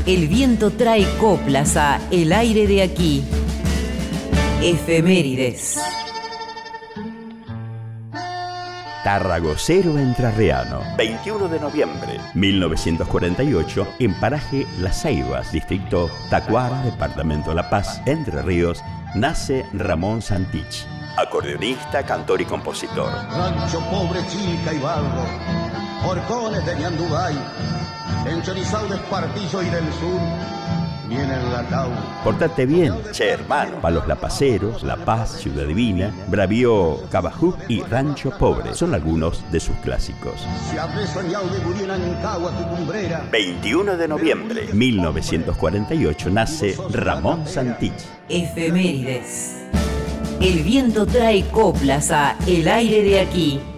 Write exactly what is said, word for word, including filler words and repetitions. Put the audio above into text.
El viento trae coplas a El aire de aquí. Efemérides. Tarragocero entrerriano, veintiuno de noviembre mil novecientos cuarenta y ocho, en paraje Las Ceibas, distrito Tacuara, departamento La Paz, Entre Ríos, nace Ramón Santich, acordeonista, cantor y compositor. Rancho pobre, Chilca y Barro, horcones de Ñandubay, en Chorizal de Espartillo y del Sur, viene el Lacau. Portate bien, che hermano. Palos Lapaceros, La Paz, Ciudad Divina, Bravío, Cabajú y Rancho Pobre son algunos de sus clásicos. veintiuno de noviembre mil novecientos cuarenta y ocho nace Ramón Santich. Efemérides. El viento trae coplas a El aire de aquí.